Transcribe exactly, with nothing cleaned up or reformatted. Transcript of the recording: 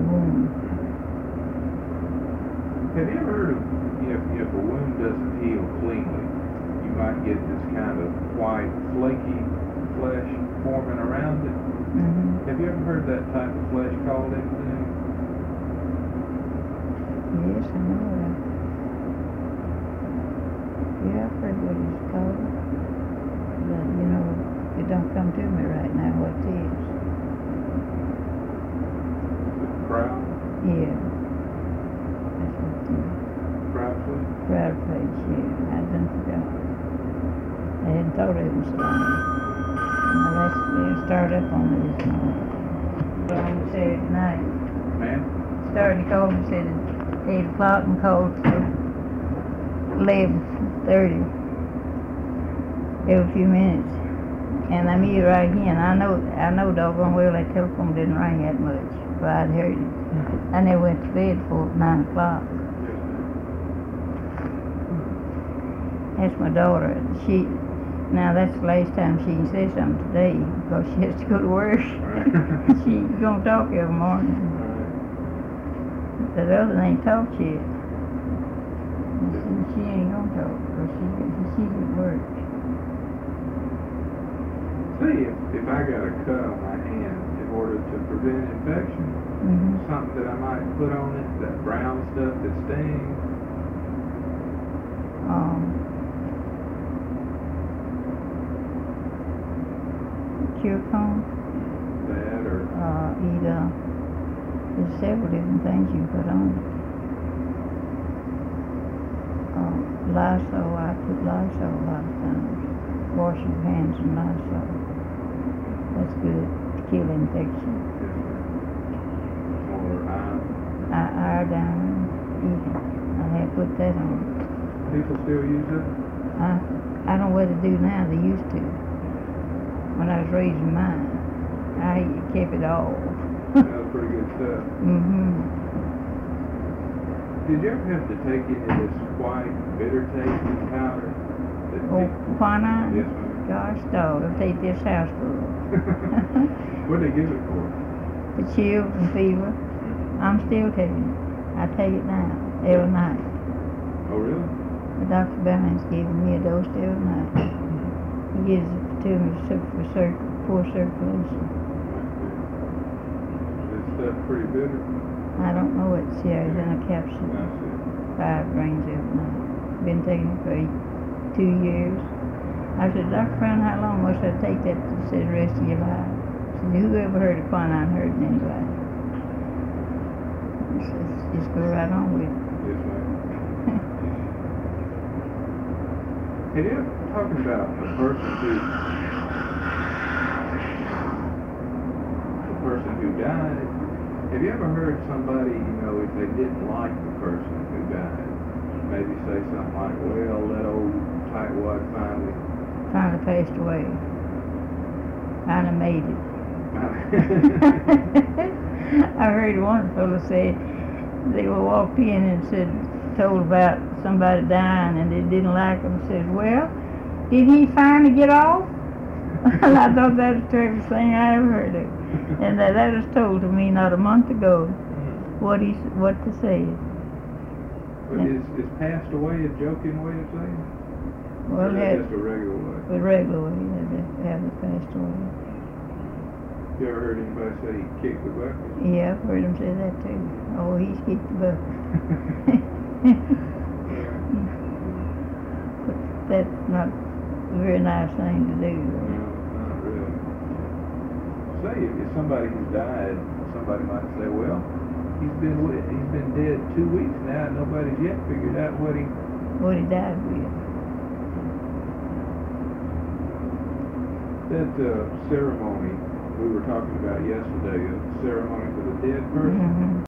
wound. Have you ever heard of if, if a wound doesn't heal cleanly, you might get this kind of white, flaky flesh forming around it? Mm-hmm. Have you ever heard that type of flesh called anything? Yes, I know that. Yeah, I've heard what it's called. But, you know, it don't come to me right now what it is. The crowd? Yeah. That's what it is. Crowd flesh? Crowd place, yeah. I done forgot. I hadn't thought it was so long. Well, let's, let's start up on this morning. On Saturday night. Ma'am? Started to call me, said at eight o'clock and called till eleven thirty. Every few minutes. And I'm here right here, and I know, I know doggone well that telephone didn't ring that much, but I'd heard it. I never went to bed before nine o'clock. That's my daughter. She, now that's the last time she can say something today, because she has to go to work. She's gonna talk every morning. The other ain't talked yet. And she ain't gonna talk, because she, she's at work. See, if, if I got a cut on my hand in order to prevent infection, Mm-hmm. something that I might put on it, that brown stuff that stings. Um, Curcum, That or uh, either, there's several different things you put on it. Um, Lysol, I put Lysol a lot of times. Wash your hands in Lysol. That's good to kill infection. or uh, I iodine, either. I have put that on. people still use it. I, I don't know what to do now, they used to. When I was raising mine, I kept it all. That was pretty good stuff. Mm-hmm. Did you ever have to take any of this white bitter tasting powder? that Oh, people- quinine? Yes, ma'am. Gosh, dog, I'll take this house full. What'd they give it for? For chills and fever, I'm still taking it. I take it now, every night. Oh, really? The Doctor Billings giving me a dose every night. He gives it to me so- for cir- poor circulation. This stuff pretty bitter. I don't know what it's here, it's in a capsule. That's it. Five grains every night. Been taking it for eight, two years. I said, Doctor Brown, how long must I take that? He said, the rest of your life. I said, who ever heard of quinine hurting anybody? He says, just go right on with it. Yes, ma'am. Have you ever talking about a person who a person who died? Have you ever heard somebody, you know, if they didn't like the person who died, maybe say something like, well, that old tightwad finally Finally passed away. Finally made it. I heard one fellow say they were walked in and said, told about somebody dying and they didn't like him. Said, well, did he finally get off? And I thought that was the terrific thing I ever heard of. And that, that was told to me not a month ago, what he what to say. But is, is passed away a joking way of saying it? Well, Or is that that just a regular way? was regular way that they have it passed away. You ever heard anybody say he kicked the bucket? Yeah, I've heard him say that too. Oh, he's kicked the bucket. But that's not a very nice thing to do. No, not really. Say if, if somebody who's died, somebody might say, well, he's been wi- he's been dead two weeks now, and nobody's yet figured out what he. What he died with. That uh, ceremony we were talking about yesterday, a ceremony for the dead person. Mm-hmm.